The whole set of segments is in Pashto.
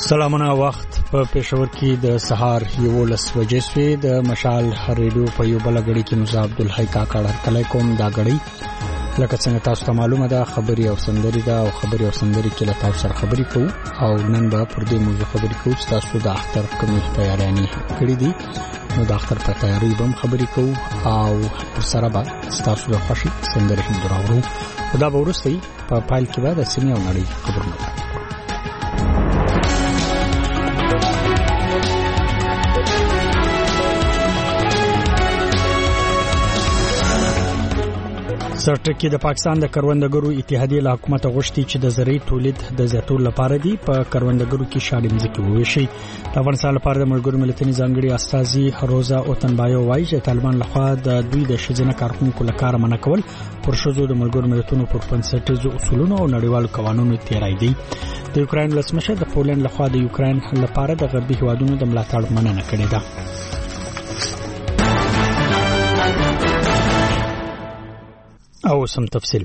سلامونه وخت په پېښور کې د سهار 11 بجې شوې د مشال ریډیو په یو بل غړي کې مزه عبدالحی کاکړ هرکلی کوم دا غړي لکه څنګه تاسو ته معلومه ده خبري او سندري ده او خبري او سندري کې له تاسو سره خبري کوو او نن به پر دې موضوع خبري کوو تاسو د اختر کومې تیاریانې کړې دي نو د اختر په تیاری به خبري کوو او سره به تاسو د خوشي سندري هم دراوړو دا به ورسته په پایل کې به د سیمې او نړۍ خبرونه سرټکی د پاکستان د کروندګرو اتحادیې له حکومت غوښتي چې د زراعتي تولید د زیاتولو لپاره دی په کروندګرو کې شاړې مځکې وویشي د افغانستان لپاره د ملګرو ملتونو ځانګړي استازي روزا اوتنبایو وایي چې طالبان لخوا د دوی د شذینه کارکونکو لپاره منع کول پر شذو د ملګرو ملتونو پر بنسټیزو اصولونو او نړیوالو قوانینو تیرای دی د یوکرين ولسمشر د پولند لخوا د یوکرين لپاره د غربي هیوادونو د ملاتړ مننه کړې ده او سم تفصیل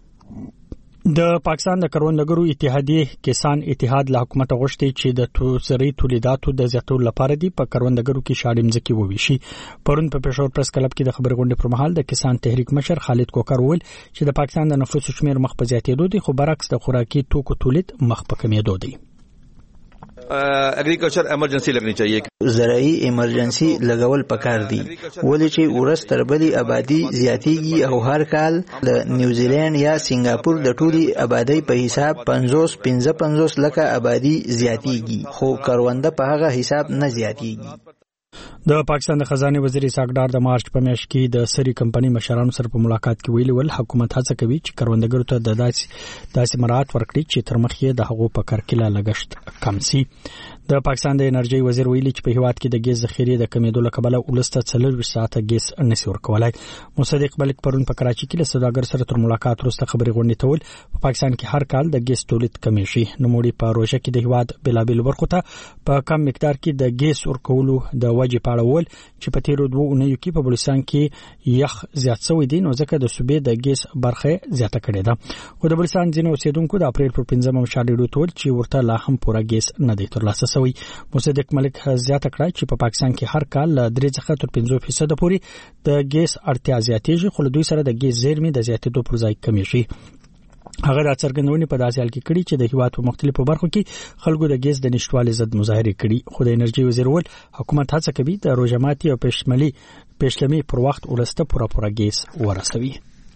د پاکستان د کروندګرو اتحادیې کسان اتحاد له حکومت غوښتي چې د زراعتي تولیداتو د زیاتولو لپاره دی په کروندګرو کې شاړې مځکې وویشي پرون په پېښور پریس کلب کې د خبري غونډې پر مهال د کسان تحریک مشر خالد کوکر وویل چې د پاکستان د نفوس شمیر مخ په زیاتېدو دی خو برعکس د خوراکي توکو تولید مخ په کمیدو دی اګریکلچر ایمرجنسي لګنی چاهیے زراعي ایمرجنسي لګول پکار دي ولې چې ورس تربلي آبادی زیاتیږي او هر کال د نیوزیلند یا سنگاپور د ټولي آبادی په حساب 55 لکه آبادی زیاتیږي خو کرونده په هغه حساب نه زیاتیږي د پاکستان د خزانه وزیر اسحاق ډار د مارچ په میاشت کې د سری کمپنی مشرانو سره په ملاقات کې ویلي ول حکومت هڅه کوي چې کروندګرو ته د داسې مراعات ورکړي چې تر مخې د هغو په کرکله لګښت کم شي د پاکستان د انرژي وزیر ویلي چې په هیواد کې د ګیس ذخیره د کمیدو لکبله ولسته 40 ساعته ګیس نشي ورکولای مصدق ملک پرون په کراچي کې له سوداګر سره تر ملاقات وروسته خبري غونډې تول په پاکستان کې هر کال د ګیس تولید کمی شي نوموړي په روزه کې د هیواد بلابل برخو ته په کم مقدار کې د ګیس ورکولو د وجې په اړه ول چې په تیرو 2 اونیو کې په بلوچستان کې یخ زیات شوی دی نو ځکه د صوبې د ګیس برخه زیاته کړې ده خو د بلوچستان ځینو اوسیدونکو د اپریل پر 15 مشاهده ټول چې ورته لا هم پوره ګیس نه دی ترلاسه شوی مصدق ملک زیاته کړه چې په پاکستان کې هر کال 3 څخه تر 15% پورې د ګیس اړتیا زیاتېږي خو دوی سره د ګیس زیرمې د زیاتېدو پر ځای کمی شي هغه د څرګندونې په داسې حال کې کړي چې د هیواد په مختلفو برخو کې خلکو د ګیس د نشټوالي ضد مظاهره کړي خو د انرژي وزیر ول حکومت هڅه کوي د روزماتي او پېشلمي پر وخت ولسته پوره ګیس ورسوي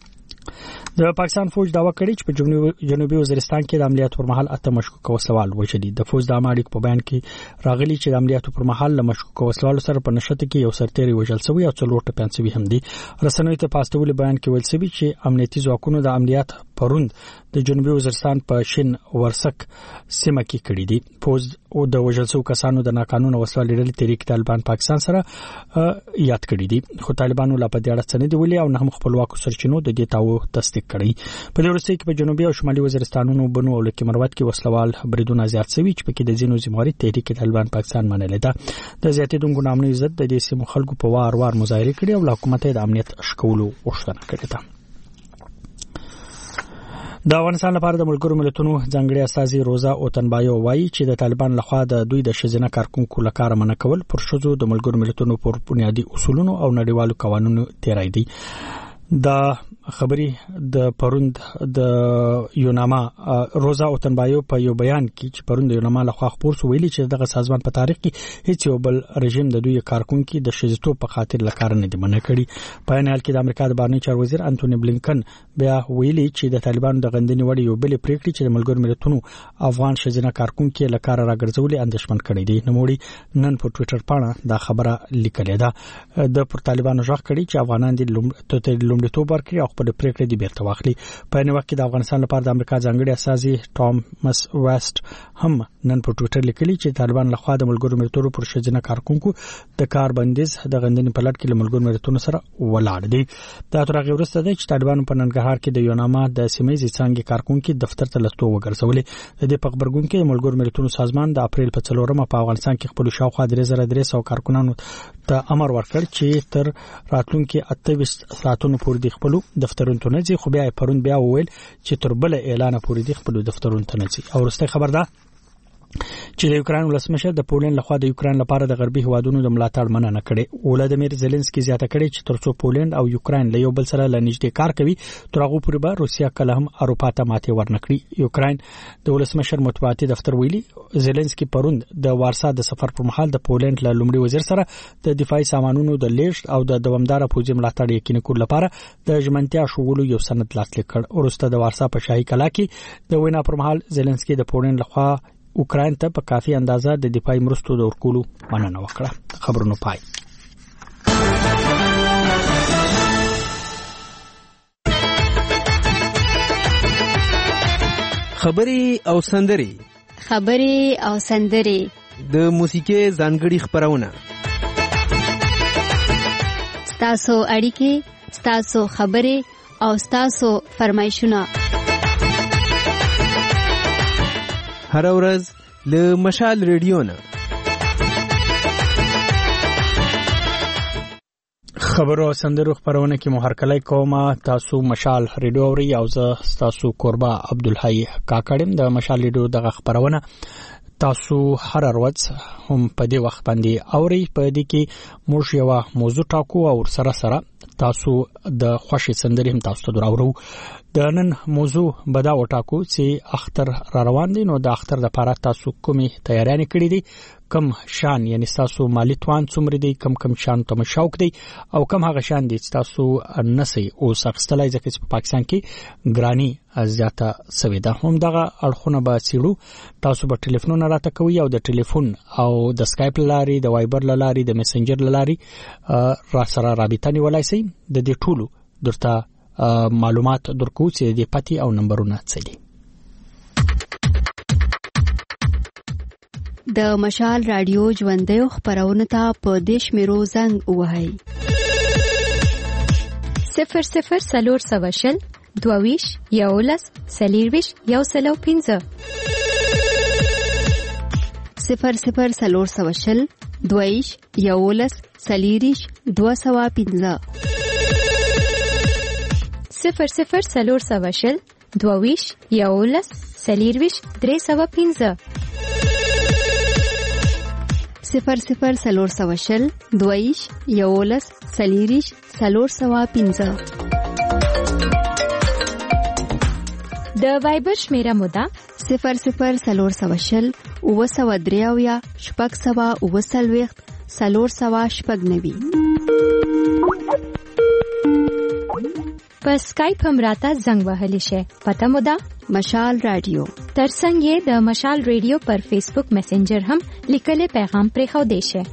د پاکستان فوج داوا کړی چې په جنوبي وزیرستان کې د عملیاتو پر مهال 8 مشکوک وسوال وشدي د فوج د امریک په بیان کې راغلي چې د عملیاتو پر مهال له مشکوک وسوالو سره په نشته کې یو سرتيري وژل شوی او 4 ټپيان شوی هم دي رسنوي ته پاستول بیان کې ویل شوی چې امنیتي ځواکونو د عملیات پروند د جنوبي وزیرستان په شین ورسک سیمه کې کړی دي فوج او د وژل شوی کسانو د ناقانونه وسوال ډلې تحریک طالبان پاکستان سره یاد کړی دي خو طالبانو لا په دې اړه څه نه دی ویلي او نه هم خپلواکو سرچینو د دې تاو تصدیق کړی په دې ورسته کې په جنوبي او شمالي وزیرستانونو بنو او لکه مروت کې وسلوال بریدونه زیات شوي چې په کې د زینو زمواري تحریک طالبان پاکستان منل ده د زیاتېدونکو نامنو عزت د دې سیمو خلکو په وار مظاهره کړي او حکومت د امنیت شکولو غوښتنه کړې ده د افغانستان لپاره د ملګرو ملتونو ځانګړي استازي روزا اوتنبایو وایي چې د طالبان لخوا د دوی د شذینه کارکونکو لپاره منع کول پر شذو د ملګرو ملتونو پر بنیادی اصولونو او نړیوالو قوانینو تیرای دي دا خبري د پروند د یوناما روزا اوتنبایو په یو بیان کې چې پروند د یوناما لخوا خبر سو ویلي چې دغه سازمان په تاریخ کې هیڅ یو بل رژیم د دوی کارکونکو د شذیتو په خاطر لکار نه دی منع کړی په ان حال کې د امریکا د بهرنی چارو وزیر انټونی بلینکن بیا ویلي چې د طالبانو د غندنې وړ یو بل پریکړه چې د ملګرو ملتونو افغان شذینه کارکونکو لکار راګرځولې اندېښمن کړي دي نوموړي نن په ټوئیټر باندې دا خبره لیکلې ده د پر طالبانو ځخ کړي چې افغانان د لومړیتوب ورکړي او خپل پریکړه دی بیرته واخلي په نو وخت کې د افغانستان لپاره د امریکا ځانګړي استازي ټامس ویسټ هم نن په ټوئیټر لیکلي چې طالبان لخوا د ملګرو ملتونو پر شذینه کارکونکو د کار بندیز د غندنې په لړ کې له ملګرو ملتونو سره ولاړ دي دا تر هغه وروسته چې طالبان په ننګرهار کې د یوناما د سیمې څنګه کارکونکو دفتر ته لستو وګرځولې د دې په خبرګون کې ملګرو ملتونو سازمان د اپریل په 4مه په افغانستان کې خپل شاوخوا 3300 کارکونانو ته امر ورکړ چې تر راتلونکي 28 ساعتونو پورې د خپل دفترونو ته نه ځي خو بیا پرون بیا وویل چې تر بل اعلان پورې د خپل دفترونو ته نه ځي او ورسته خبر ده چې د یوکران ولسمشر د پولند لخوا د یوکران لپاره د غربي هوادونو د ملاتړ مننه کړې. ولادیمیر زيلنسکي زیاته کړې چې ترڅو پولند او یوکران له یو بل سره لنیږدې کار کوي تر هغه پورې به روسیا کله هم اروپا ته ماتې ورنکړي. یوکران د ولسمشر مطبوعاتي دفتر ویلي زيلنسکي پروند د وارسا د سفر پر مهال د پولند له لومړي وزیر سره د دفاعي سامانونو د لیږد او د دوامدار پوځي ملاتړ یقیني کولو لپاره د ژمنتیا شوولو یو سند لاسلیک کړ. وروسته د وارسا په شاهي کلا کې د وینا پر مهال زيلنسکي د پولند لخوا اوکراین ته په کافي اندازه د دفاعي مرستو د ورکولو مننه وکړه. خبرونه پای. خبري او سندري د موسیقي ځانګړي خبرونه. ستاسو اړیکې، ستاسو خبري او ستاسو فرمایشونه هر ورځ له مشال ریډیو نه خبرو سندرو خبرونه کې مو هرکلی کومه. تاسو مشال ریډیو اوري او زه تاسو قربا عبدالحی کاکړم. د مشال ریډیو دغه خبرونه تاسو هر ورځ هم په دې وخت باندې اوري. په دې کې موږ یو موضوع ټاکو او سره تاسو د خوشي سندرې هم تاسو ته دراورو. د نن موضوع بدا وټاکو چې اختر را روان دي، نو د اختر لپاره تاسو کومې تیاریاں کړې دي، کم شان یعنی تاسو مالی توان څومره دي، کم شان ته شوق دي او کم هغه شان دي چې تاسو نسي او سخستلای ځکه چې په پاکستان کې ګرانی زیاته سوي ده. هم دغه اړخونه به سیړو. تاسو به ټلیفون راته کوي او د ټلیفون او د سکایپ لاري، د وایبر لاري، د میسنجر لاري را سره رابطه نیولای شئ. د دې ټولو درته معلومات درکو چې د پتی او نمبرونه څه دي. د مشال رادیو ژوندۍ خبرونه ته په دیش میرو زنګ وهاي 00 سلور سواشل دوویش یولس سلیرویش یو سلو 15 00 سلور سواشل دوویش یولس سلیریش 215 00 سلور سواشل دوویش یولس سلیرویش 315 00 سلور سواشل دوویش یولس سلیریش 315 د وایبر شمیره مودا 00 سلور سواشل او سوا دریاویا شپږ سوا او سلويخت سلور سوا شپږ نوي. په سکایپ هم راته زنګ وهلی شي. پته مودا مشال رادیو. ترڅنګ یې د مشال رادیو پر فیسبوک میسنجر هم لیکل پیغام پرې خو دی شي.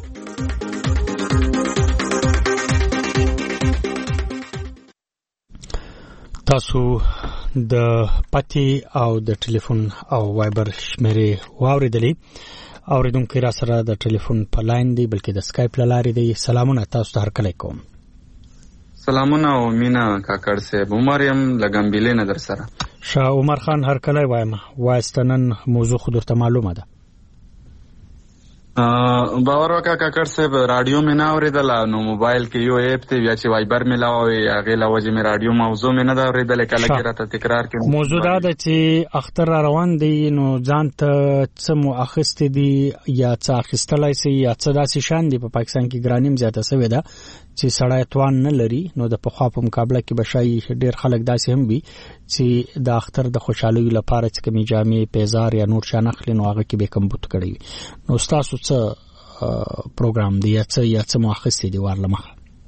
تاسو د پتی او د ټلیفون او وایبر شمیرې واوریدلې. اوریدونکو را سره د ټلیفون په لاین دی بلکې د سکایپ لاري دی. سلامونه تاسو ته هرکلی کوم. سلامونه او مینا کاکړ صاحب، عمر يم لګمبلې نه در سره. شاه عمر خان هرکلی وایم. واستنن موضوع خود ته معلومه ده. باور وکړه کاکړ صاحب، رادیو مې نه اوریدل، نو موبایل کې یو اپ ته بیا چې وایبر مې لاوي هغه لوجه مې رادیو موضوع مې نه دا اوریدل. کله کې راته تکرار کړم. موضوع دا ده چې اختر روان دی، نو ځان ته څه مو اخیستې دي یا څه اخیستلای سي یا څه داسې شان دي. په پاکستان کې ګرانیم زیاته سوي ده چې سړی توان نه لري. نو د پخوا په مقابله کې بشای ډیر خلک داسې هم وي چې د اختر د خوشحالۍ لپاره چې کمی جامې پیزار یا نور شان اخلي، نو هغه کې به کم بوت کړی. نو تاسو څه پروګرام دی یا څه مؤخص دي ورلمه؟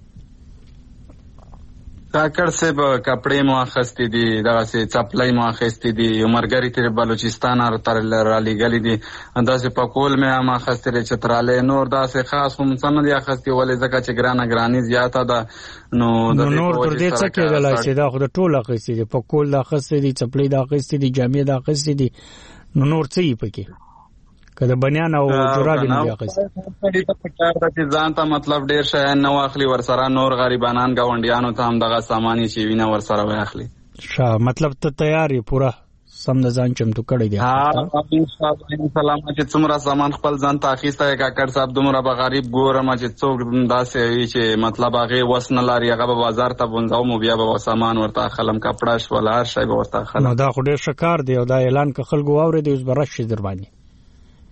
کاکړ صاحب کپڑے مؤخص دي، دا سه چپلای مؤخص دي، عمرګری تر بلوچستان تر را لګلې دي، اندازې پکول مې مؤخص تر چتراله نور دا سه خاص هم سند یا خستي ولې ځکه چې ګرانی زیاته ده. نو نور تر دې څه کېدلای شي دا خو د ټوله اخیستې دي، پکول د اخیستې دي، چپلای د اخیستې دي، جامې د اخیستې دي، نو نور څه یې پکې کله بنیان او جوراب نه اخیستې دي. ځان ته مطلب ډیر شي نه واخلي، ورسره نور غریبانان گاونډیانو ته هم دغه سامانی شي وینه ورسره واخلي. مطلب ته تیاری پورا سم د ځان چمتو کړی دی. ان شاء الله چې څومره سامان خپل ځان ته اخیسته کاکړ صاحب دومره به غریب ګورم چې څوک داسې وي چې مطلب هغه وس نه لري، هغه به بازار ته بونځو مو بیا به سامان ورته خلم کپڑا شول هر شی به ورته خلم. نو دا خو ډیر شکار دی او دا اعلان ک خلکو واوري دی اوس برش در باندې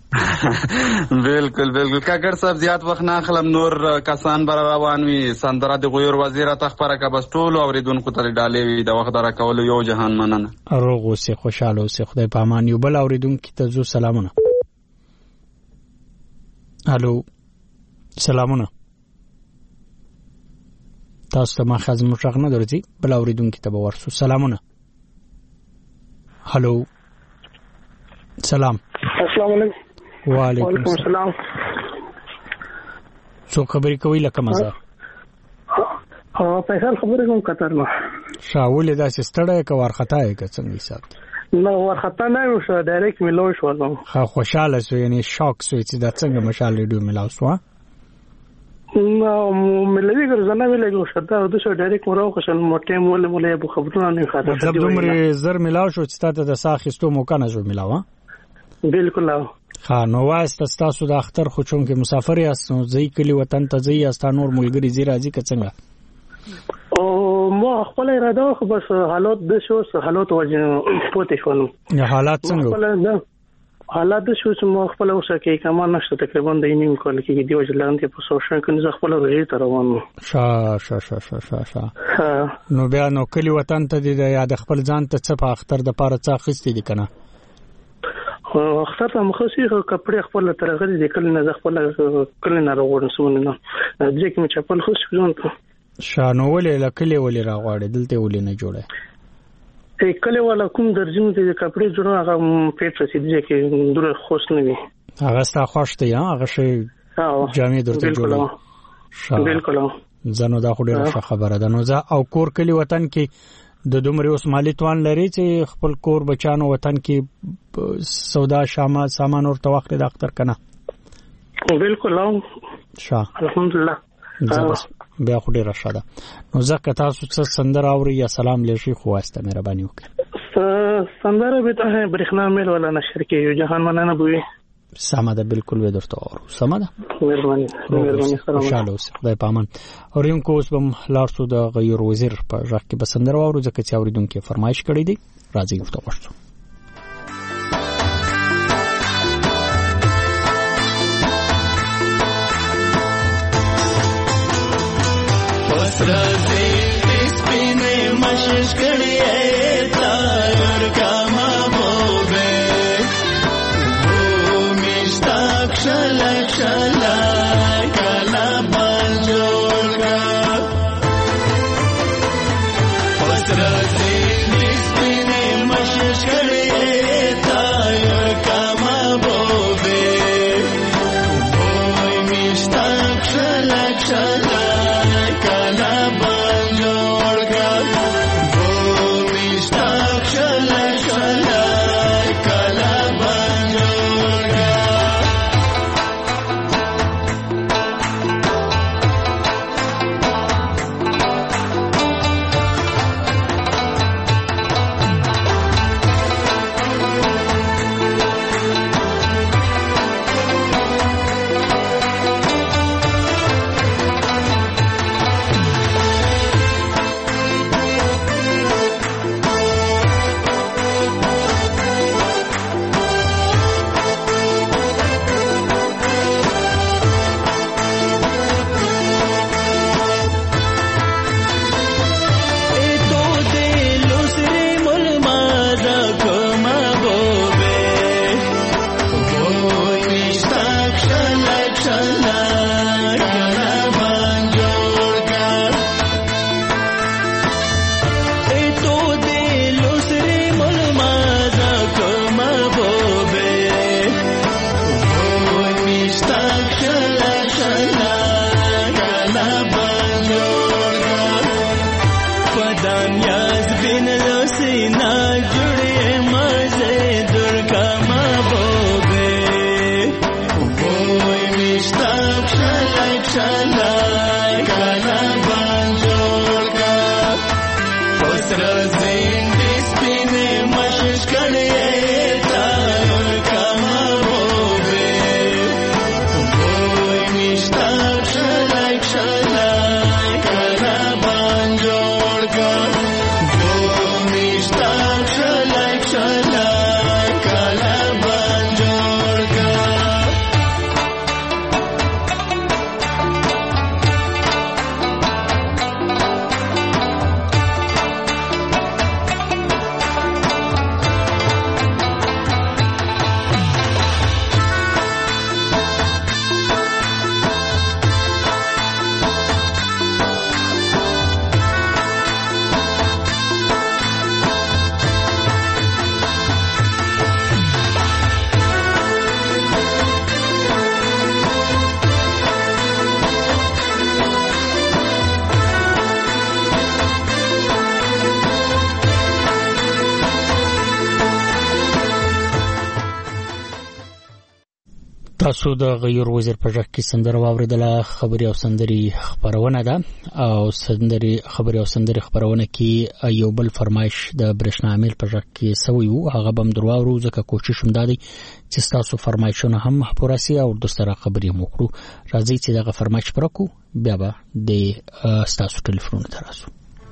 بالکل بالکل کاکړ صاحب زیات وخت نه اخلم، نور کسان بر روان وي. سندره د غیور وزیر تخبره کا بس ټول اوریدونکو ته ډالې وي د وخت را کول. یو جهان مننه. روغ اوسې، خوشاله اوسې، خدای په امان. یو بل اوریدونکو ته زو سلامونه. الو سلامونه. تاسو ته ما خاص مشغ نه درځي، بل اوریدونکو ته به ورسو. سلامونه. هلو سلام. السلام علیکم. وعلیکم السلام. څو خبرې کوي لکه مزه؟ فیصل خبرې کوم قطر نه. شاول دا سستړی کا ورختا یې که څنګه حساب؟ نه ورختا نه و، شو ډایرکټ ملو شو نو. خو خوشاله سو، یعنی شاک سو چې دا څنګه مشال ریډیو ملاو سو؟ نو ملوي ګرځنه ویلې شو دا د شو ډایرکټ مرو خو شل موټه مولې ابو خبرونه نه خاطر. مطلب دومره زر ملاو شو چې تاسو د ساخستو موقع نه جو ملاو؟ بالکل. ها نو واسطه تاسو د اختر خو چون کې مسافر یاست، نو ځي کلی وطن ته ځي یا ستانور ملګری زی راځي که څنګه؟ او ما خپل اراده خو بس حالات د شو حالات وجه پوتې شو. حالات څنګه؟ حالات د شو چې ما خپل اوسه کې کمان نشته تقریبا د نیم کال کې دی وجه لاندې په سوشل کې زه خپل روزي ته روان. نو بیا نو کلی وطن ته دی یا د خپل ځان ته څه په اختر د پاره څه اخیستې دي کنه؟ اختر ته مخسي کپڑے خپل ترغه دي کله نه خپل کله نه راغورم سونه نه ځکه چې خپل خوش ځون ته شانو ولې لکلې ولې راغواړي دلته ولې نه جوړه کله ولا کوم درځم دي کپڑے جوړه هغه پیټ رسیدي چې دوره خوش نه وي هغه ستا خوشته یا هغه شي جامې درته جوړه بالکل زنو دا خو ډیره خبره ده. نو ځا او کور کلی وطن کې د دومره اوس مالی توان لري چې خپل کور بچانو وطن کې سودا شامه سامان ورته وخت د اختر کنه؟ بالکل الحمدلله. بیا خو ډیره ښه ده. نو ځکه تاسو څه سندره اوري یا سلام لشي خو واسطه مهرباني وکړئ. سندره به ته برېښنا میل ولا نشر کې یو جهان مننه بوي. سمه ده بالکل به درته اورو. سمه ده مهرباني سلام. خوشاله اوسئ، خدای په امان. اوریدونکو اوس به لارسو د غیر وزیر په ژغ کې به سندره واورو ځکه چې اوریدونکو فرمایش کړی دی. راځي ورته وښو. تاسو د غیر وزیر په ځای کې سندره واوریدله. خبري او سندري خبرونه ده او خبري او سندري خبرونه کې یو بل فرمایش د برېښنا عامل په ځای کې سوي وو. هغه بم درواورو ځکه کوشش هم دادی چې تاسو فرمایشونه هم پوره سي او د سره خبري مو کړو. راځي چې دغه فرمایش پرکو بیا به د تاسو ټلیفون ته راسو.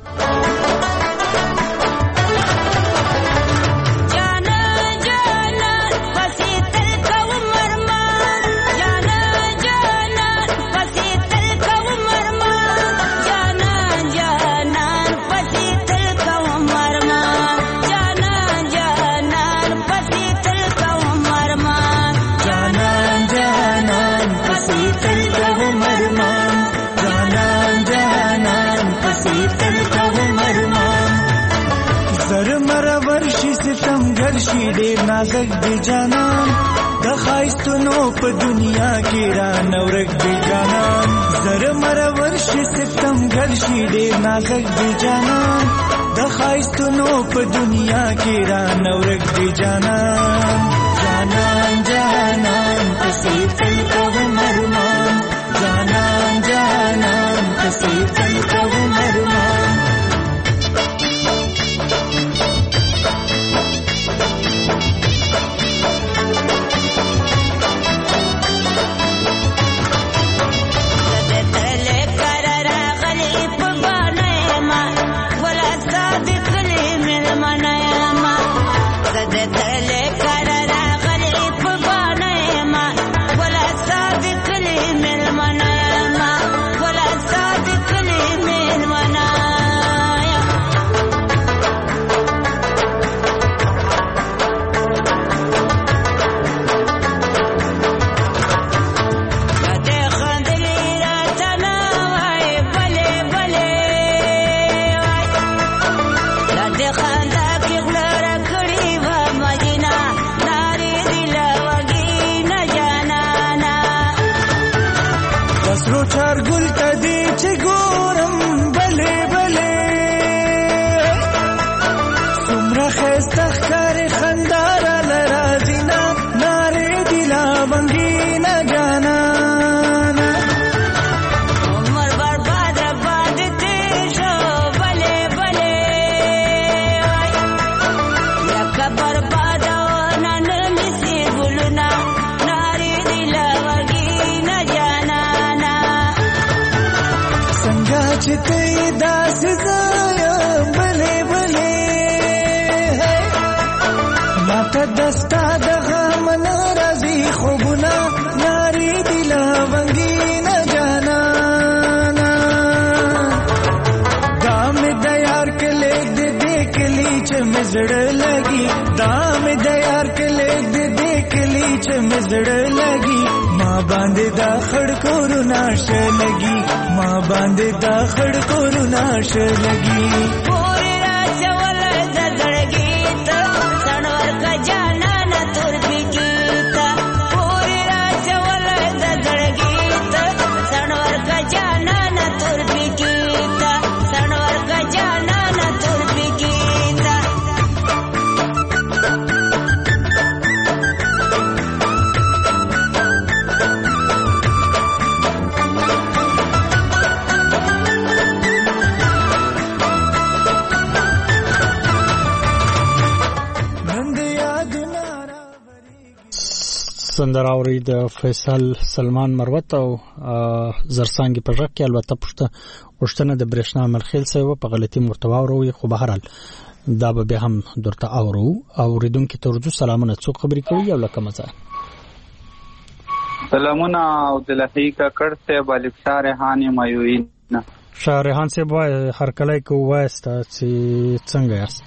ډېر نازک دی جانان د خایستونو په دنیا کې را نورک دی جانان زر مر ورشي سپتمبر شي ډېر نازک دی جانان د خایستونو په دنیا کې را نورک دی جانان جانان جانان پسې تل کوم ارمان جانان جانان پسې تل کوم ارمان زړه لګي ما باندې دا خړ کورو ناش لګي ما باندې دا خړ کورو ناش لګي پورې راځه ولې زړګي ته سنور کا جانا نه تور بيږي ته پورې راځه ولې زړګي ته سنور کا جانا نه تور بيږي ته سنور کا جانا نه تور بيږي سندره اوري د فیصل سلمان مروت او زرسانګي په ژغ کې البته پښتنه د برېښنا مرخیل سوي په غلطي مرتوا وروي خو به هرال دا به هم درته اورو او ریدونکو ترجو سلامونه څو خبرې کوي او لکه مزه سلامونه او د لحیقه کړته بالک شارهانی مایوین شارهان سے وای هر کله کو واسطه چې څنګه یاست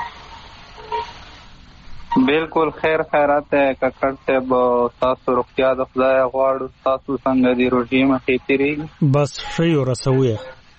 بالکل خیر خیرات ککړ ته به تاسو روغتیا د خدای غواړو تاسو څنګه دی روټي مخې تیری بس شي ورسوي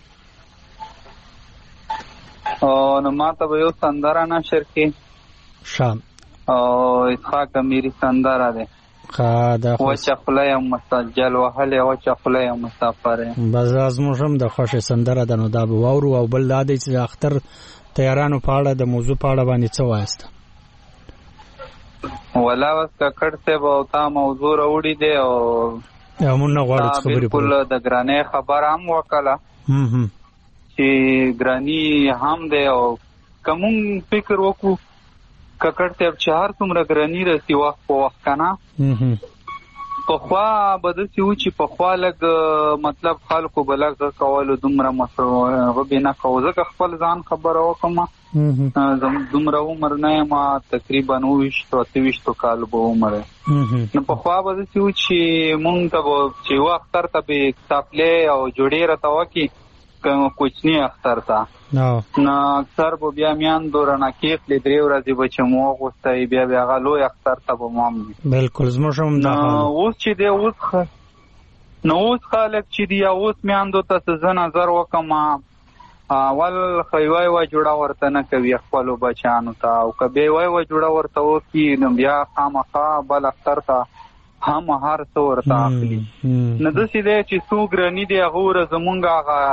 او نو ماته به یو سندره نشر کې شام او اسحاق امیری سندره ده خاده و چخلای مسجل وهله و چخلای مسافر بس ازموږم د خوښه سندره ده نو دا به وورو او بل دادې چې اختر تیارانو په اړه د موضوع په اړه باندې څه وایسته ولا وس ککړ ته به تا موضوع راوړي دی او موږ نه غواړو خبرې بالکل د ګرانۍ خبر هم وکړه چې ګرانی هم دی او کوم فکر وکړو ککړ ته چې هر څومره ګرانی راسي وخت په وخت کنه په خوا بده سی و چې په خوا لګ مطلب خلکو بلګ کولو دومره مسو بنا کوزه خپل ځان خبره وکم دومره عمر نه ما تقریبا 23 کال به عمر نو په خوا بده سی و چې مونږ ته چې وخت تر ته به تپلې او جوړې راته وکی کوچنی اختر تا نه اکثر به بیا میان دورانه کې خپل درې ورځې بچ مو غوستای بیا غلو اختر ته به مام بالکل زموږ هم دا اوس چې دی اوس خلک چې دی اوس میان دوته ځ نظر وکما اول خوای وای جوړا ورته نه کوي خپل بچانو ته او کبه وای جوړا ورته وکي نو بیا خامخا بل اختر ته هم هر څو ورته اخلي نه د سیده چې څو ګرانی دی غوړ زمونږه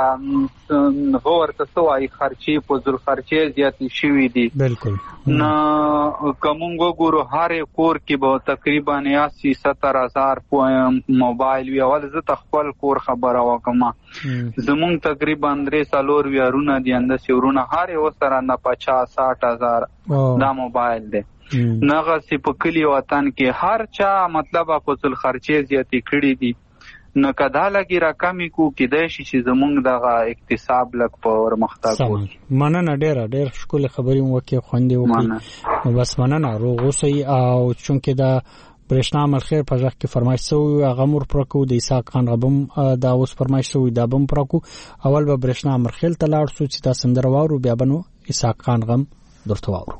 ورته سوای خرچي په ذل خرچي زیاتې شوې دي بالکل نه کومو ګورو هر کور کې به تقریبا 80-70,000 موبایل وی اول زه تخپل کور خبره وکم زمونږ تقریبا 3 ویارونه دي اند سیورونه هر یو سره نه 50-60,000 دا موبایل دی نغه سی په کلی وطن کې هر چا مطلب اپوزل خرچې زیاتې کړې دي نو کدا لګي رقمې کو کې د شي چې زمونږ دغه اقتصاب لګ په ورمختګ وي مننه ډېر شکل خبرې مو کې خوندې وکړي بس مننه روغ اوسئ او چونکې دا برېښنا ملخیر په ځخ کې فرمایش سوی هغه مور پرکو د اسحاق خان غبم دا اوس فرمایش سوی دا بم پرکو اول به برېښنا ملخیل تلاړ سو چې دا سندره واورو بیا بنو اسحاق خان غم درته واورو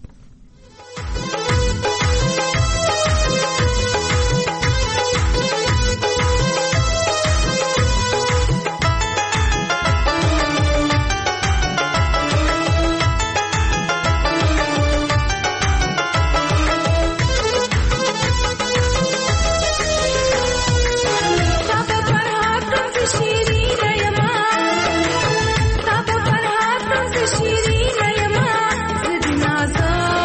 شیرین یما زدنا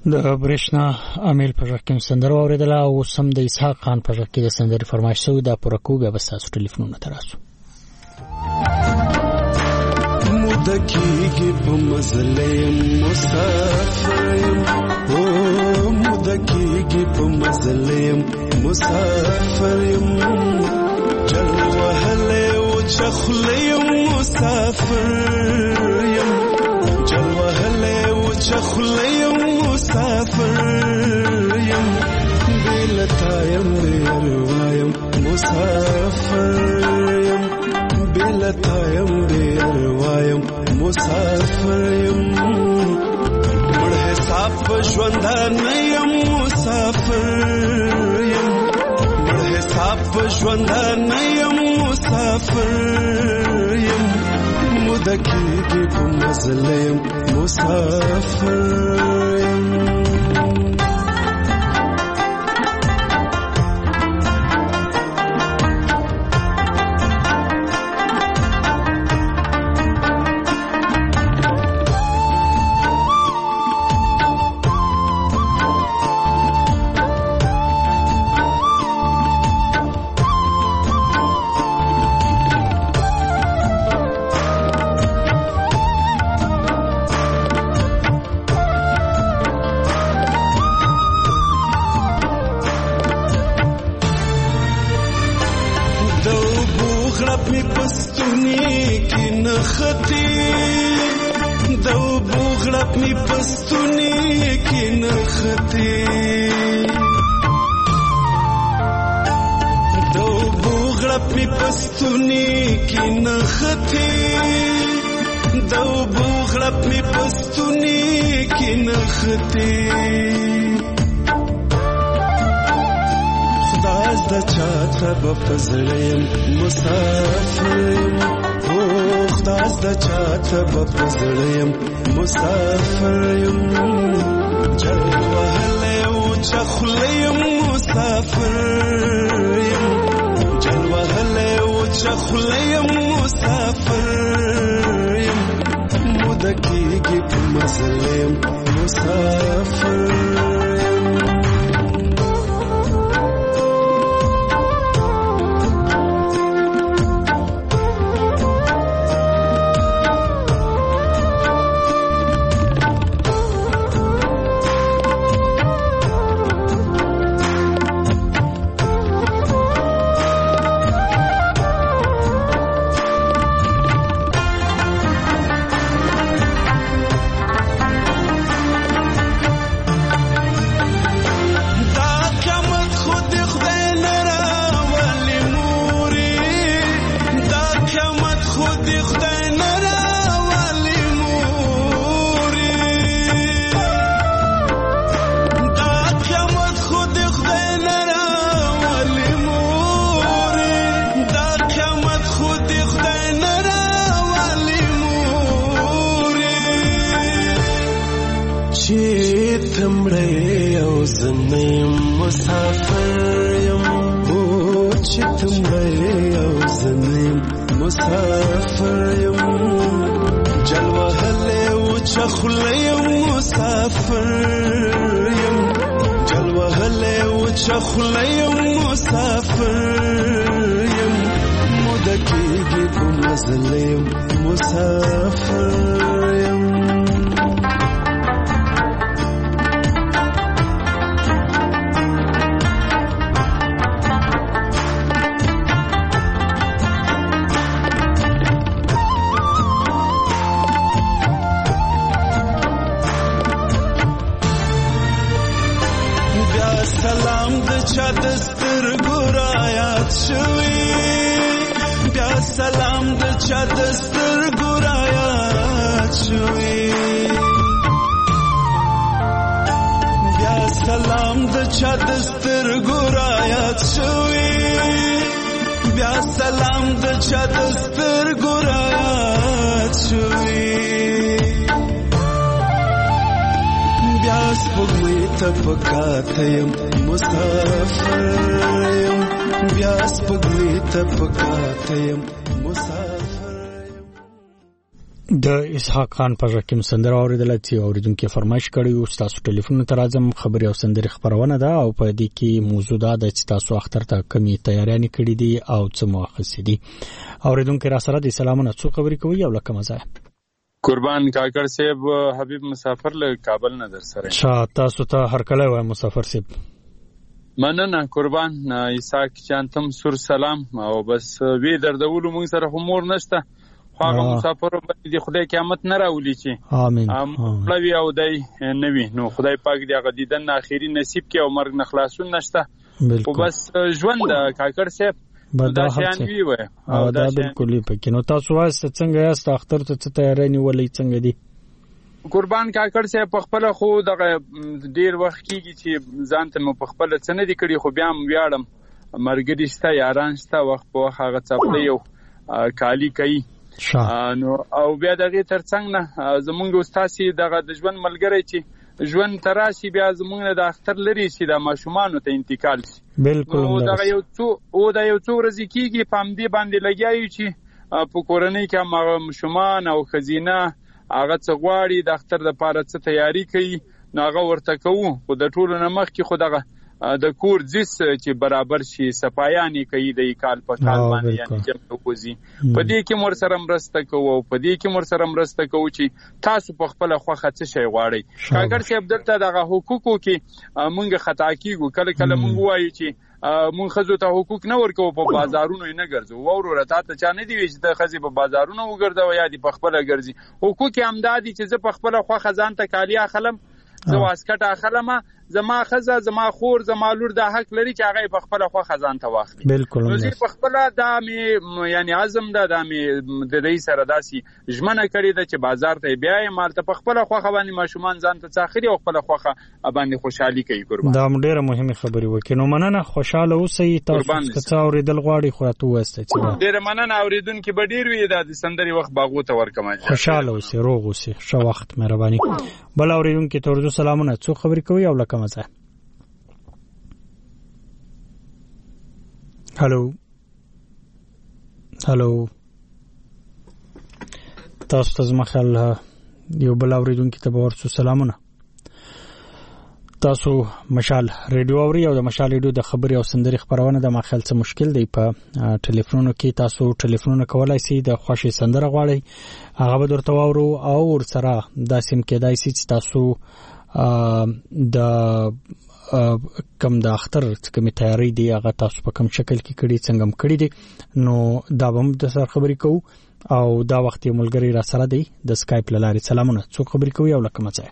د برېښنا امیل په ژغ کې سندره واوریدله او سم د اسحاق خان په ژغ کې د سندرې فرمایش شوی دا پوره کوو بیا به ستاسو ټلیفونونه ته راسو. موده کېږي په مزله یم مسافر یم موده کېږي په مزله یم مسافر یم جل وهلی و چخله یم مسافر یم جل وهلی و چخله یم مسافر یم بیلتا یم بیروایم مسافر یم بیلتا یم بیروایم مسافر یم مړ حساب په ژوندانه یم مسافر یم مړ حساب په ژوندانه یم مسافر یم موده کېږي په مزله یم مسافر یم د اسحاق خان په رقم سندره اوریدل چې اوریدونکو فرمایش کړی او تاسو ټلیفون ته راځم خبري او سندري خبرونه ده او په دې کې موضوع ده چې تاسو اختر ته کمی تیاریاں کړې دي او څه مؤخص دي اوریدونکو را سره د سلامونه څو خبري کوي او لکه مزه قربان کاکړ صاحب حبیب مسافر له کابل نه در سره شاه تاسو ته هر کله وای مسافر صاحب مننه قربان عیساق چانتم سور سلام او بس وی دردولو موږ سره همور نشته هغه مسافر باندې خدای قیامت نه راولي چې امين لوي او دای نوي نو خدای پاک دې هغه دیدن اخیری نصیب کې او مرګ نه خلاصون نشته او بس ژوند کاکړ صاحب دا شان وی وای او دا بالکل پکې نو تاسو واسه څنګه یاست اختر ته تیاری نیولې څنګه دي قربان کاکړ صاحب په خپل خو دغه ډیر وخت کېږي چې ځان ته په خپل څه نه دي کړی خو بیا ویاړم مرګ دې شته یاران شته وخت په وخت هغه څپلې یو کالی کوي نو او بیا دغه ترڅنګ نه زمونږ استادي دغه د ژوند ملګری چې ژوند تراشي بیا زمونږ د اختر لري چې د ماشومان ته انتقال شي بالکل دغه یو څو ورځې کېږي په همدې باندې لګیایو چې په کورنۍ کې هم ماشومان او خزینه هغه څه غواړي د اختر لپاره څه تیاری کوي نو هغه ورته کوو خو د ټولو نه مخکې خو دغه د کور جس چې برابر شي صفایانی کوي د کال په کال باندې یعنی جمع کوزي په دې کې مور سره مرسته کوو په دې کې مور سره مرسته کوو چې تاسو په خپل خوخه څه شي غواړئ کاګر چې عبدالته دغه حقوقو کې مونږ خطا کیږو کله کله مونږ وایو چې مونږ خزو ته حقوق نه ورکو په بازارونو نه ګرځو وورو راته چا نه دی چې د خزي په بازارونو وګرځو یا دی په خپل ګرځي حقوق امدادي چې زه په خپل خوخه ځان ته کالیا خلم زه واسکټه خلمه زما خزه زما خور زما لور د حق لري چې هغه په خپل خو خزان ته واخلي بالکل نو زه په خپل د یعنی عزم د د دې سره داسي ژمنه کړی د چې بازار ته بیا مالته په خپل خو خوانی ماشومان ځان ته څاخري او خپل خوخه باندې خوشحالي کوي قربان دا ډیره مهمه خبره وکړو مننه خوشاله اوسئ تاسو څه اوریدل غواړي خو ته واسته چې ډیره مننه اوریدونکو به ډیر وی د سندري وخت باغو ته ورکم خوشاله اوسئ روغ اوسئ شو وخت مهرباني بل اوریدونکو ته سلامونه څو خبرې کوي او لکه مزه هلو تاسو ته زما خیال یو بل اوریدونکو ته ورسو سلامونه تاسو مشال ریډیو اوري او د مشال ریډیو د خبري او سندري خبرونه د مخال څه مشکل دی په ټلیفونونو کې تاسو ټلیفونونه کولای شئ د خوشي سندره غواړئ هغه به درته وورو او ورسره د سیم کې دای شي تاسو د کم د اختر کم تیاری دی هغه تاسو په کوم شکل کې کړی څنګه کړی دی نو دا هم د سر خبرې کوو او دا وخت یو ملګری را سره دی د سکایپ لاري سلامونه څو خبرې کوي او لکه مڅه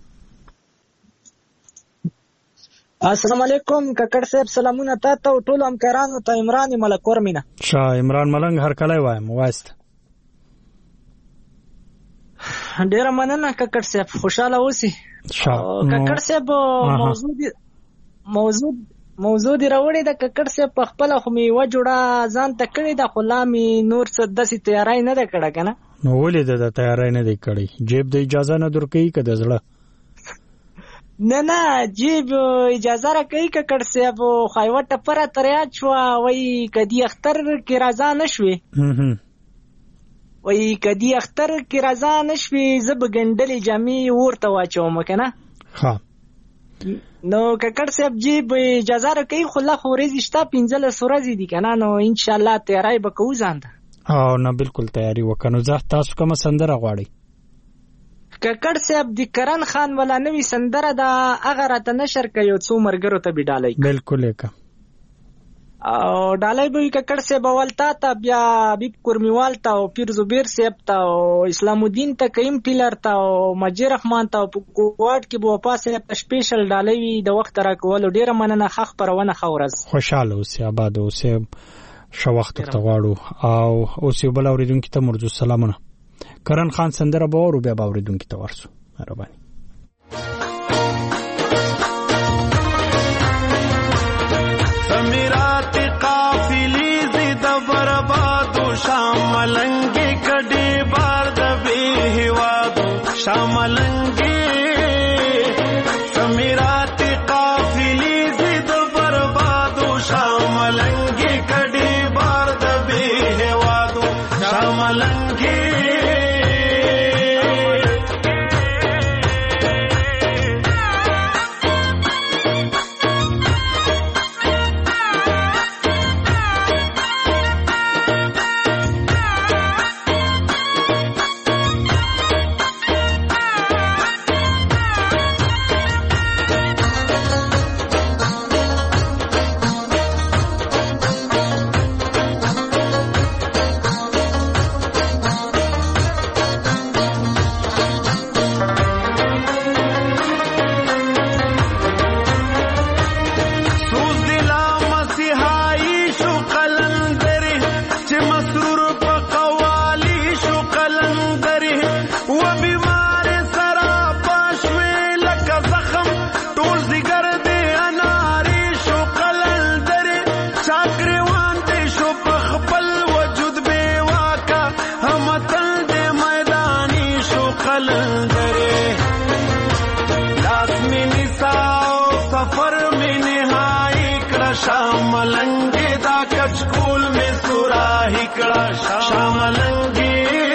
السلام علیکم ککړ صاحب سلامونه تاسو ټول همکارانو ته عمران ملک ورمینه شاه عمران ملنګ هر کله وایم وایست ډیر مننه ککړ صاحب خوشاله اوسئ ککړ صاحب موضوع دی راوړی د ککړ صاحب په خپل خو می و جوړه ځان تکړی د غلامي نور څه د تیاری نه ده کړه کنه نو ولې د تیاری نه دی کړی جیب د اجازه نه درکې کده زړه نه جیب اجازه را کوي ککړ صاحب خایوه ټپره تریا چوا وای کدی اختر کې رضا نشوي وای کدی اختر کې رضا نشوي زب ګندلې جامي ورته واچوم کنه ها نو ککړ صاحب جیب اجازه را کوي خو لا خورې زشتا 15 ورځې دي کنه نو ان شاء الله تیاری وکړو ځان ته او نه بالکل تیاری وکړو زه تاسو کوم سندره غواړئ ککړ صاحب د کرن خان ولا نوې سندره دا هغه راته نشر کوي څو مرګرو ته بډالای بالکل یک او ډالای به ککړ صاحب ولتا ته بیا بیب کورمیوال ته او پیر زبیر صاحب ته او اسلام الدین ته کیم ټیلر ته او مجید رحمان ته په کوټ کې بو پاسه په سپیشل ډالای د وخت را کول ډیره مننه خخ پرونه خورز خوشاله اوسئ آباد اوسئ شو وخت ته غواړو او اوسئ بل اوریدونکو ته مرجو سلامونه کرن خان سندره به ورو بیا اوریدونکو ته ورسو مهرباني سمیرات قافلی زید بربادو شاملنگی کڑی بار دبی ہوادو شاملنگی سمیرات قافلی زید بربادو شاملنگی کڑی بار دبی ہوادو شاملنگی کړه شاملنګي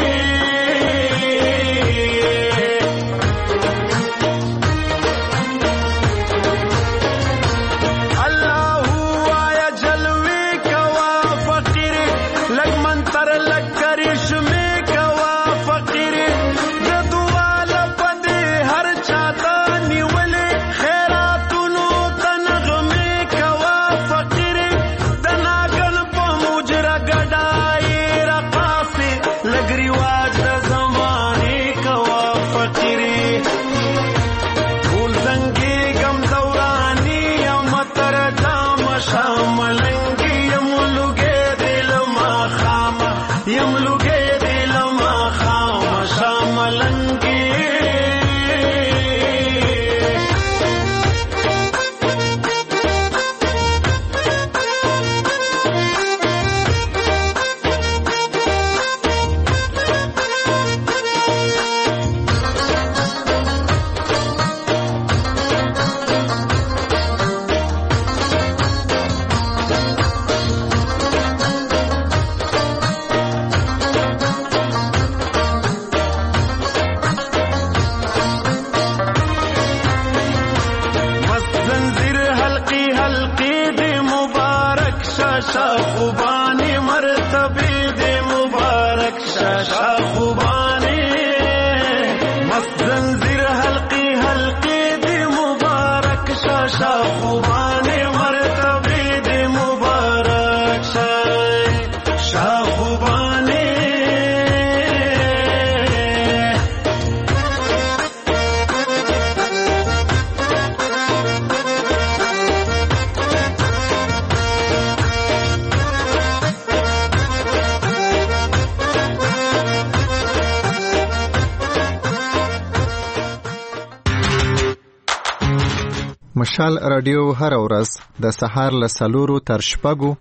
مشال رادیو هر ورځ د سهار له 4 تر 6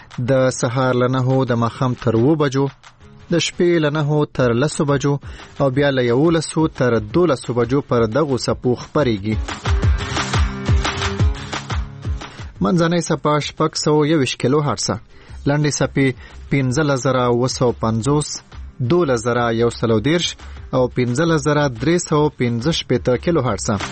د سهار له 9 د ماښام تر 2 بجو د شپې له 9 تر 10 بجو او بیا له 11 تر 12 بجو پر دغه سپو خبريږي. منځنۍ سپا 621 کیلو هرتز، لنډې سپې 15950، 12110 او 15315 کیلو هرتز.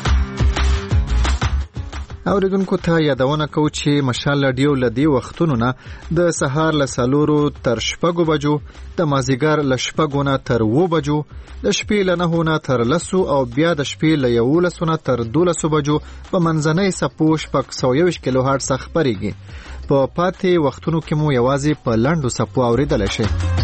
اوریدونکو ته یادونه کو چې مشال رادیو لدی وختونو نه د سهار له 4 تر 6 بجو، د مازیګر له 6 نه تر 2 بجو، د شپې له 9 نه تر 10 او بیا د شپې له 11 نه تر 12 بجو په منځنۍ سپو 621 کیلو هرتز خبريږي. په پاتې وختونو کې مو یوازې په لنډو سپو اوریدل شي.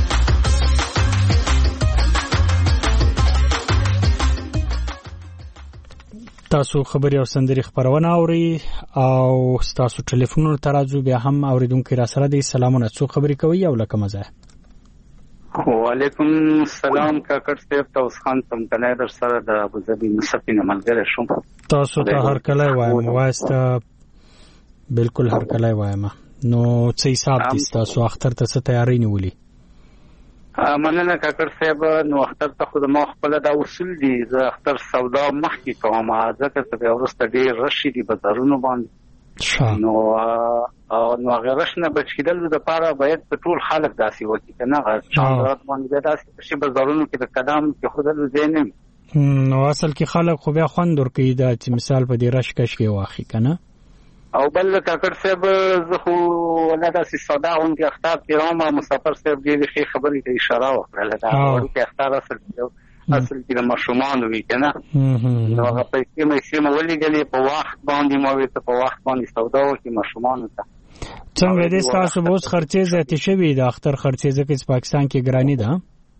تاسو خبري او سندري خبرونه اوري او تاسو ټلیفونونو ته راځو، بیا هم اوریدونکو را سره دي. سلامونه، څو خبري کوي او لکه مزه. وعلیکم السلام کاکړ صاحب، تاسو خان تم کله در سره د ابوظبي مصفینه ملګری شوم. تاسو ته هر کله وایم واسطه بالکل هر کله وایم. نو څه حساب دي تاسو اختر ته څه تیاری نیولې؟ مننه کاکړ صاحب. نو اختر ته خو ما خپل دا اصول دي، زه اختر سودا مخکې کوم، ځکه چې ورسته ډېر رشي دي بازارونو باندې. نو هغه رش نه بچ کېدل لپاره باید په ټول خلک داسې وکړي که نه، شاندارات باندې داسې شي بازارونو کې د قدم کېښودل ځای نه وي. نو اصل کې خلک خو بیا خوند ورکوي دا چې مثال په دې رش کش کې واخلي که نه. او بل کاکړ صاحب زه خو نه داسې ساده غوندې اختر تېروم. مسافر صاحب ډېرې ښې خبرې ته اشاره وکړله. دا وړوکی اختر اصل کې د ماشومانو وي که نه. نو هغه پیسې مو ولېږلې، په وخت باندې مو ورته په وخت باندې سودا وکړي ماشومانو ته. څنګه دې ستاسو به اوس خرچې زیاتې شوي د اختر خرچې، ځکه چې پاکستان کې ګراني ده؟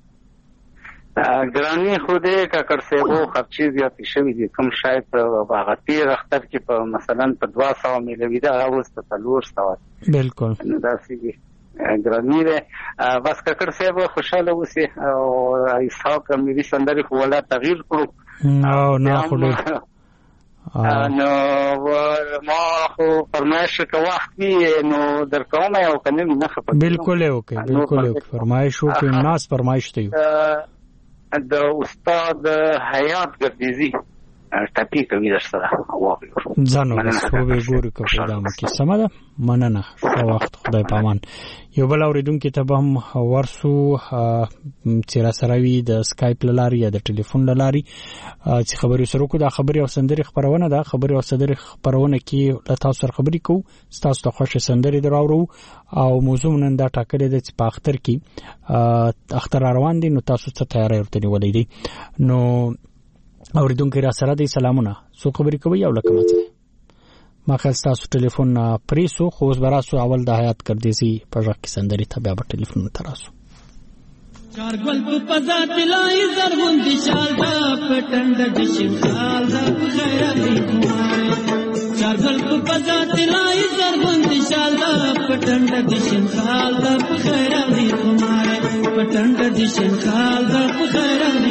ګراني خو دې کاکړ صاحب خرچې زیاتې شوي دي. کوم شاید په هغه تېر اختر کې په مثلا په 200 میلوي ده، هغه اوس په 400. بالکل داسې ګراني ده. بس کاکړ صاحب خوشحاله اوسئ او اسحاق ملي سندرې خو ولا تغییر کړو. نه خو ډېر نو ما خو فرمایش که وخت وي نو درکوم او که نه نه خفه. بالکل یې وکړئ، بالکل یې وکړئ. فرمایش وکړئ، ناس فرمایش ته یو د استاد حیات ګردیزي ټپي کوي درسره واوري ځانو وسوبه ګوري کوي دا مکه سم ده مننه وخت خدای پامان یو بل اوریدونکو ته به هم ورسو چې را سره وي د سکایپ لاري یا د ټلیفون لاري چې خبري سره کو دا خبري او سندري خبرونه ده خبري او سندري خبرونه کې له تاسو سره خبري کو تاسو ته خوښ سندري دراورو او موضوع نن دا ټاکلې ده چې په اختر کې اختر روان دي نو تاسو ته تیاری ورته نیولې دي نو اوریدونکو را سره دي سلامونه سو خبري کوي او لکه ماته ما خاص تاسو ټلیفون پریسو خو اوس براسو اول د حیات کړ دي سي په ځکه کې سندري ته بیا په ټلیفون تراسو چار ګل په پزا تلای زرغون دي شال دا پټند د شمال دا خیر علي چار ګل په پزا تلای زرغون دي شال دا پټند د شمال دا خیر علي پټند د شمال دا خیر علي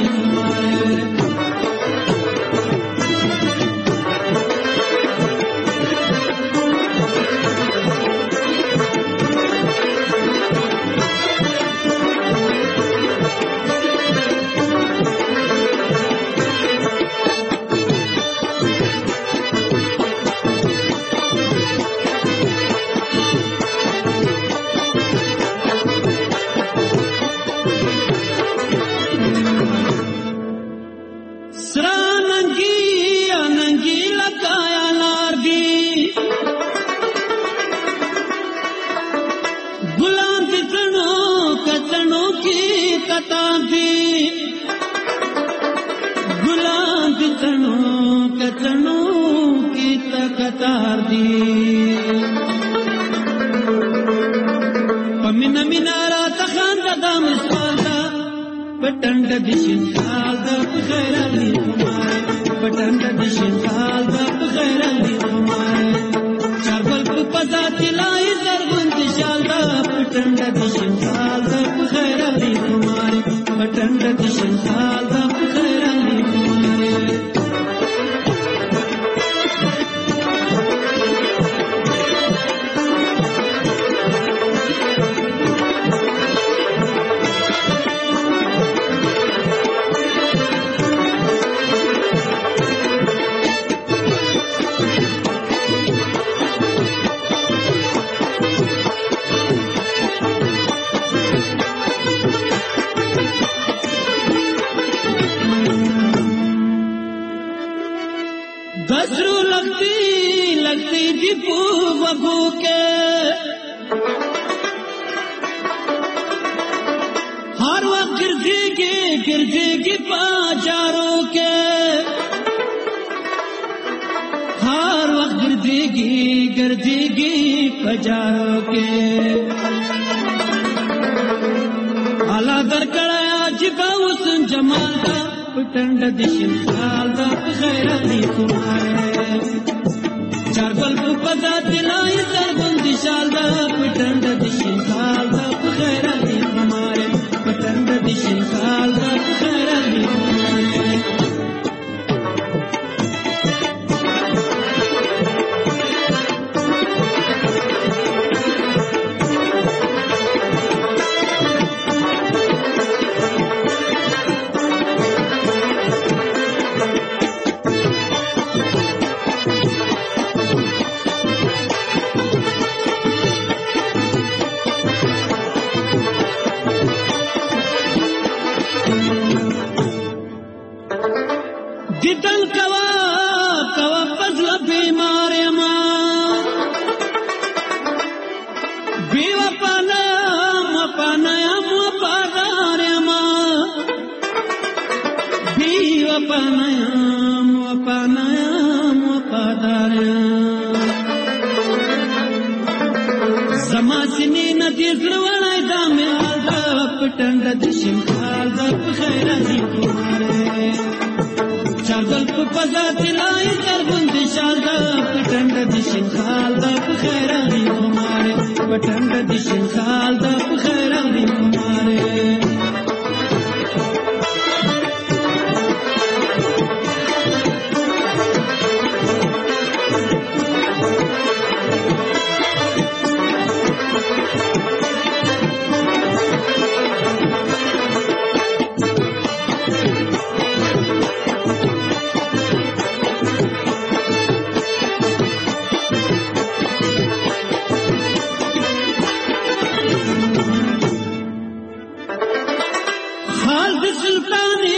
حال د سلطانی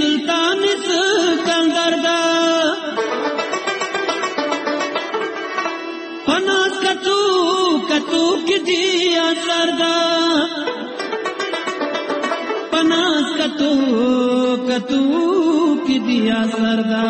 سکندر دا پناس کتو کی دی اثر دا پناس کتو کی دی اثر دا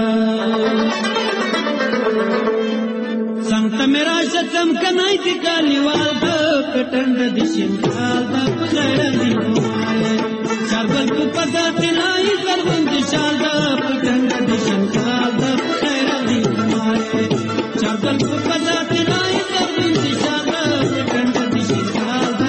سنت میرا شتم کنای دی کالیوال دا پټند د شمال دا خیر دی چارګل په پتا تلای زرغون د شال دا پټند د شمال دا خیر دی چارګل په پتا تلای زرغون د شال دا پټند د شمال دا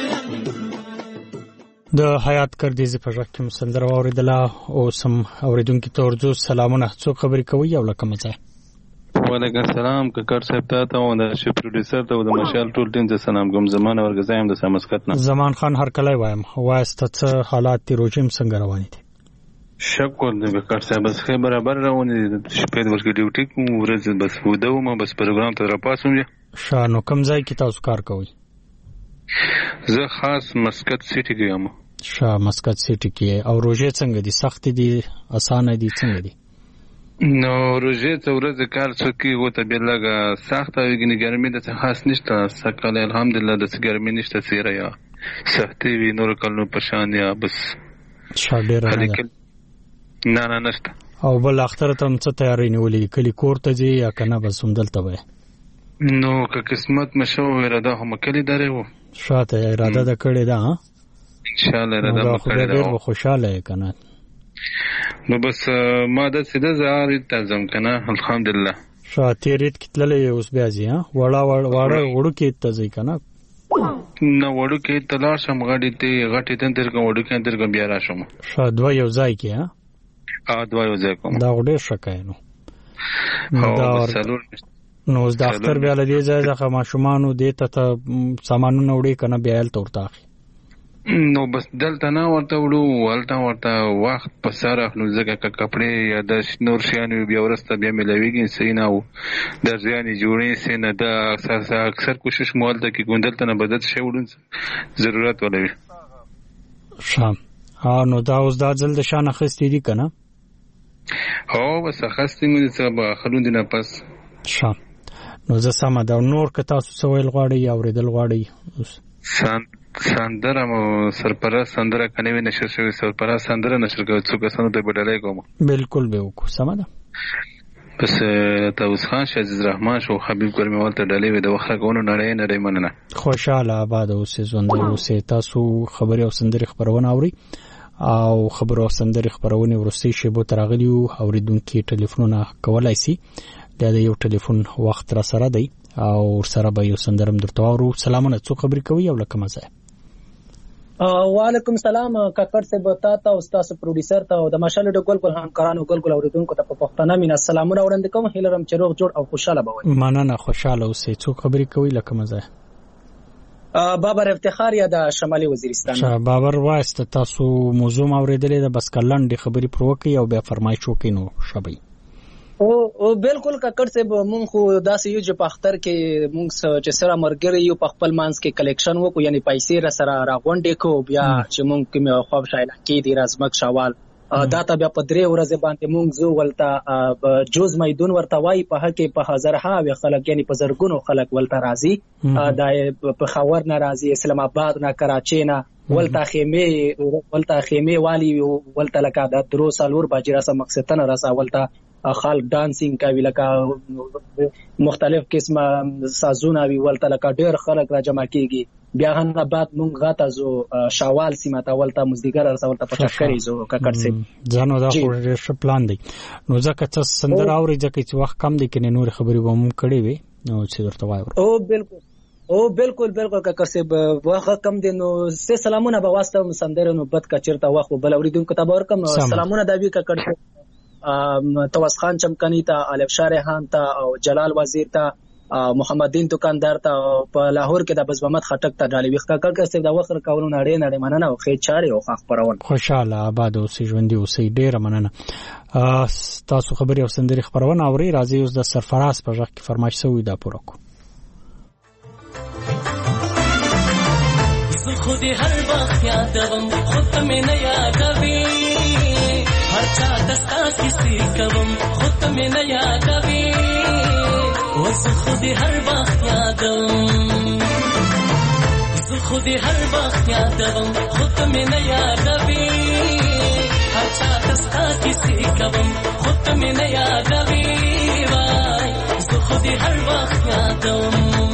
د حیات کردیزي په ژغ کې مسندره اوریدله او سم اوریدونکو ته ورځو سلامونه څو خبرې کوي او لکه مزه وعلیکم السلام ککر صاحب ته او د شي پروډوسر ته د مشال ټول ټیم ته سلام کوم زمان ورګزایم د سمسکت نه زمان خان هر کله وایم واسطه څه حالات دی روجم څنګه روان دي شکر د ککر صاحب بس خیر برابر روان دي شپې د ورګ ډیوټي کوم ورځ بس ودو ما بس پروګرام ته را پاسوم شانو کم ځای کې تاسو کار کوئ زه خاص مسکت سیټي کې یم مسکت سیټي کې او روجه څنګه دي سخت دي اسانه دي څنګه دي نو روزه ته ورځ کار څوکي وته بلګه سخت ویګنی ګرمي د خاص نشته سکل الحمدلله د ګرمي نشته سیره یا سختي وی نور کلو پشان یا بس شاډه نه نشته او بل اختر ته څه تیاری نیولې کلی کور ته ځي یا کنه بس هم دلته وای نو که قسمت مشو اراده هم کلی درې وو شاته اراده د کړي دا ان شاء الله اراده مکړه دا خوشاله کنه نو بس ما د سیده زار تنظیم کنه الحمدلله شاتیریت کتللې اوس بیا زی ها وړو کې تزي کنه نو وړو کې تلاش هم غړې ته غټې تندر کوم وړو کې تندر کوم بیا راشم شادوا یو ځای کې ها دوا یو ځای کوم دا وړې شکاینو نو د اختر بیا لدی ځای ځکه ماشومانو دې ته سامانونه وړي کنه بیا ال تورتاخ نو بس دلته نه ورته وړو ورته وخت په سره نو ځکه کپڑے یا د نور شیانو بیا ورسته بیا ملويږي سینا او د ځاني جوړې سینا د اکثر کوشش مول ته کې ګوندل ته نه بدل شي وړون ضرورت ولوي شام نو دا اوس د ځل د شان اخستې دي کنه هو بس اخستې مې څه خلون دي نه پس شام نو زه سم دا نور که تاسو سوال غواړي یا اوریدل غواړي سندره مو سرپرست سندره کنه وی نشر شوی سرپرست سندره نشر کوي څو کسانو ته بدلای کوم بالکل به وکړو سم ده بس تاوس خان عزیز رحمان شو حبیب ګرمیوال ته ډلې وي د وخت غونو نړۍ مننه خوشاله آباد اوسې ژوند اوسې تاسو خبري او سندري خبرونه اوري او خبرو او سندري خبرونه ورسې شیبو ترغلیو اوریدونکو ټلیفونونه کولای شي دا یو ټلیفون وخت را سره دی او سره به یو سندرم درته اورو سلامونه څو خبري کوي او لکه مزه وعلیکم السلام کاکړ صاحب تاسو او تاسو پروډوسر ته او د مشال د ګل همکارانو ګل اوریدونکو ته په پښتنه مینا سلامونه وړاندې کوم هیلرم چې روغ جوړ او خوشاله بوي مننه خوشاله اوسئ څو خبري کوي لکه مزه بابر افتخار یا د شمالي وزیرستان بابر واسطه تاسو موضوع اوریدلې د بس کلند خبري پروکي او بیا فرمایش وکینو شبي او بالکل ککړ صاحب مونږ خو داسې یو چې په اختر کې مونږ چې سره مرګري یو په خپل مانس کې کلیکشن وکړو یعنی پیسې را سره راغونډې کو بیا چې مونږ کوم خوب شایل کې دی رازمک شوال دا ته بیا په درې ورځې باندې مونږ زو ولتا جوز میدون ورته وای په هکې په هزارها وی خلک یعنی په زرګونو خلک ولتا راځي دا په خاور ناراضي اسلام آباد نه کراچي نه ولتا خیمه والی ولتا لکه د درو سالور باجرا سم مقصدن راسا ولتا خالق ډانسینګ کوي لکه مختلف قسمه سازونه وی ولته لکه ډېر خلک را جمع کیږي بیا هم بعد مونږ غاته زو شوال سیمه ته ولته مزدګر ورته په چکرې زو ککړ سي ځانو دا خو ډېر پلان دی نو ځکه چې سندر اوري ځکه چې وخت کم دی کنه نور خبري به مونږ کړې وي نو چې درته وایو بالکل ککړ سي وخت کم دی نو سلامونه به واسطه سندر نو بد کا چیرته وخت بل اوریدونکو ته ورکم سلامونه دا وی ککړ توس خان چمکنی ته الف شارحان ته او جلال وزیر ته محمد دین دکاندار ته په لاهور کې د بزمت خټک ته ډالې وخت کړه چې دا وخت کولو نړۍ مننه او خیر چاري او خبرونه خوشاله آباد اوسې ژوند اوسې ډیر مننه تاسو خبري او سندري خبرونه اوري راځي اوس د سرفراز په ځخ کې فرمایش سوی دا پوره کو خودی هر وخت یادوم خود مې نه یاد چا دستا کسی کوم خود میں نه یادوي وز خود هر وخت یادوم زه خود هر وخت یادوم خود میں نه یادوي هر چا دستا کسی کوم خود میں نه یادوي وای زه خود هر وخت یادوم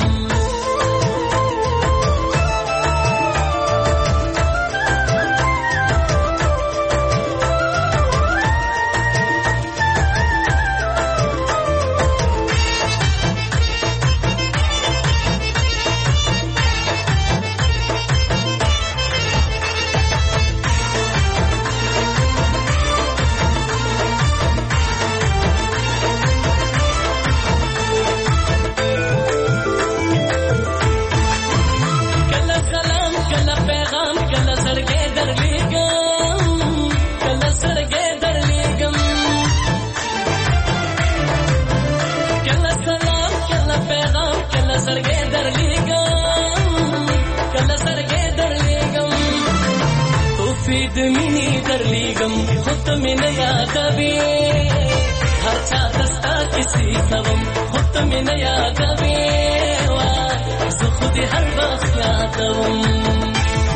دمینی درلیگم خود میں نه یادوي هر چا دستا کسی کوم خود میں نه یادوي وای زه خود هر وخت یادوم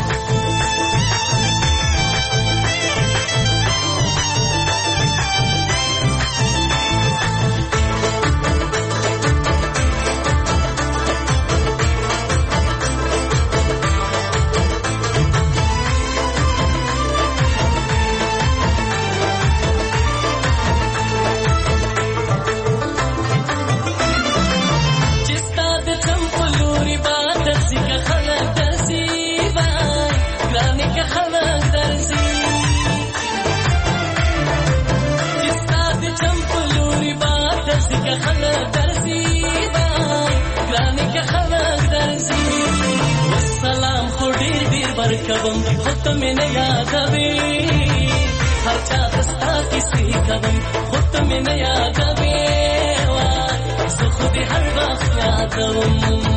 کوم خود میں نه یادوي هر چا دستا کسی کوم خود میں نه یادوي وای زه خود هر وخت یادوم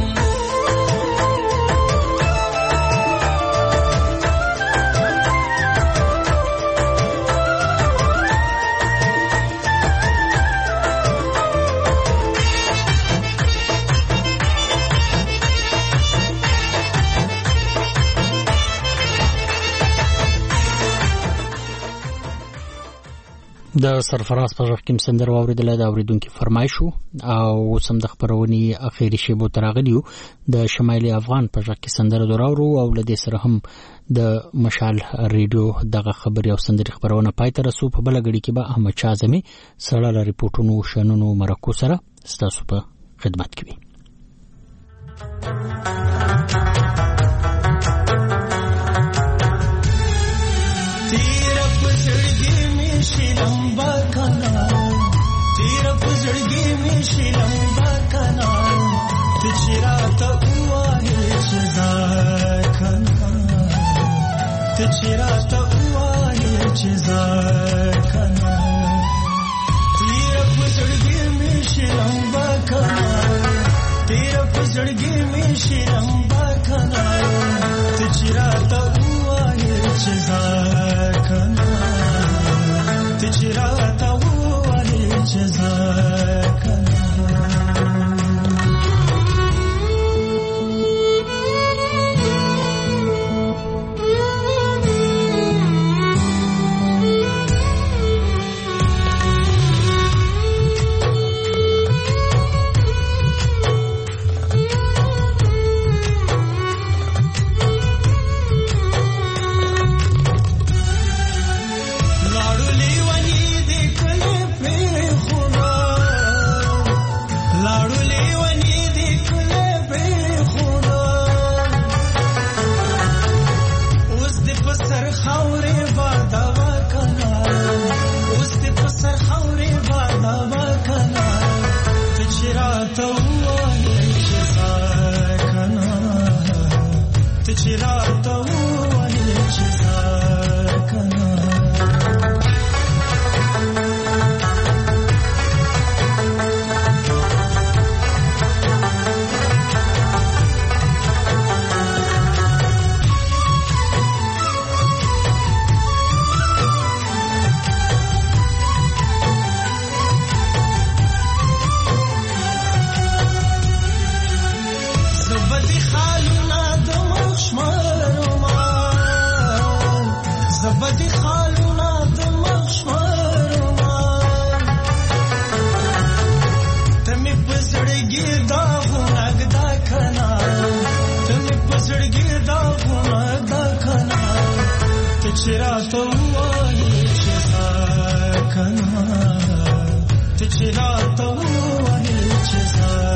د سرفراز په ژغ کې سندره واوریدل د اوریدونکو فرمایش او سم د خبرونی اخیری شیبو تراغلیو د شمالي افغان په ژغ کې سندره دراورو او لدې سره هم د مشال ریډیو دغه خبري او سندري خبرونه پای ته رسو په بلګړي کې به احمد شازمي سړاله ریپورتونو شنونو مرکو سره ستاسو په خدمت کې وي लंबा कनाल तेरा पुजड़गी में शी लंबा कनाल तिचरा तो हुआ है चिजार कनाल तिचरा तो हुआ है चिजार कनाल तेरा पुजड़गी में शी लंबा कनाल तेरा पुजड़गी में शी लंबा कनाल तिचरा तो हुआ है चिजार कनाल تجرات وعلي جزاك دي خالونه د مخشورما تمه پسړګي دا غونګ دا کنا تمه پسړګي دا غونګ دا کنا ته چرته وایې چې کنا ته چرته وایې چې